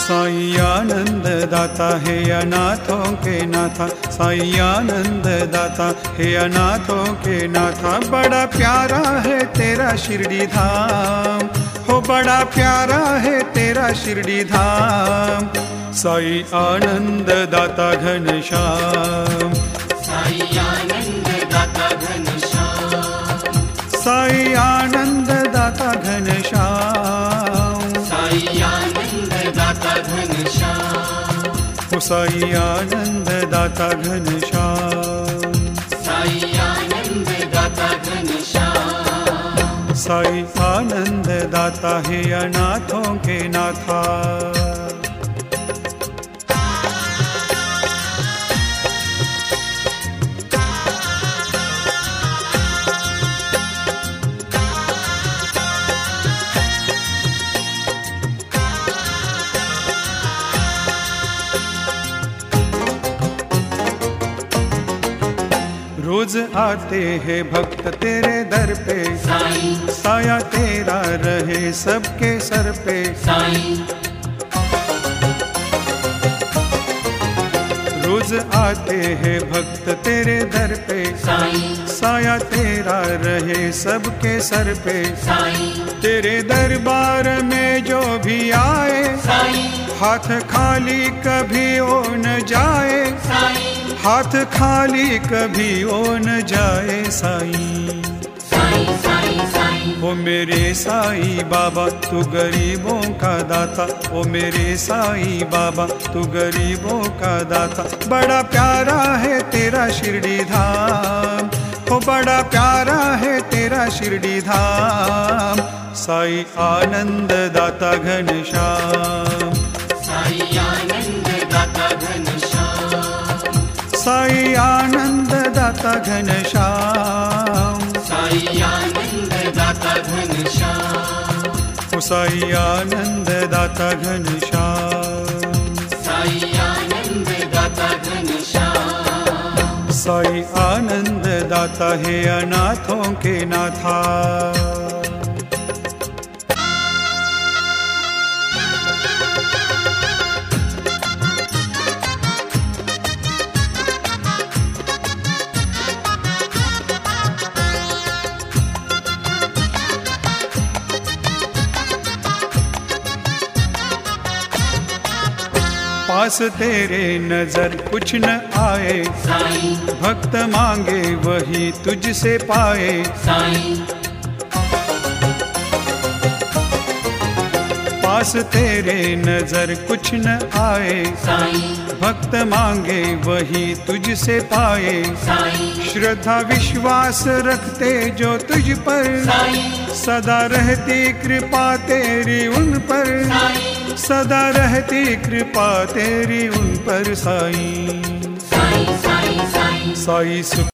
साईं आनंद दाता है अनाथों के नाथा, साईं आनंद दाता है अनाथों के नाथा। बड़ा प्यारा है तेरा शिरडी धाम, हो बड़ा प्यारा है तेरा शिरडी धाम। साईं आनंद दाता घनश्याम, साईं आनंद दाता घनश्याम, साईं आनंद दाता घनश्याम, साईं आनंद दाता घनश्याम, हो साईं आनंद दाता घनश्याम, साईं आनंद दाता घनश्याम। साईं आनंद दाता है अनाथों के नाथा। रोज आते हैं भक्त तेरे दर पे, साईं साया तेरा रहे सबके सर पे। साईं रोज आते हैं भक्त तेरे दर पे, साईं साया तेरा रहे सबके सर पे। साईं तेरे दरबार में जो भी आए, साईं हाथ खाली कभी ओ न जाए, साईं हाथ खाली कभी ओ न जाए। साईं साईं साईं साईं ओ मेरे साईं बाबा तू गरीबों का दाता, ओ मेरे साईं बाबा तू गरीबों का दाता। बड़ा प्यारा है तेरा शिरडी धाम, ओ बड़ा प्यारा है तेरा शिरडी धाम। साईं आनंद दाता घनश्याम, साईं आनंद दाता घनश्याम, साईं आनंद दाता घनश्याम, साईं आनंद दाता घनश्याम, ओ साईं आनंद दाता घनश्याम, साईं आनंद दाता घनश्याम। साईं आनंद दाता है अनाथों के नाथा। पास तेरे नजर कुछ न आए, साईं भक्त मांगे वही तुझसे पाए। साईं पास तेरे नजर कुछ न आए, साईं भक्त मांगे वही तुझसे पाए। साईं श्रद्धा विश्वास रखते जो तुझ पर, साईं सदा रहती कृपा तेरी उन पर, साईं सदा रहती कृपा तेरी उन पर। साईं साईं साईं साईं सुख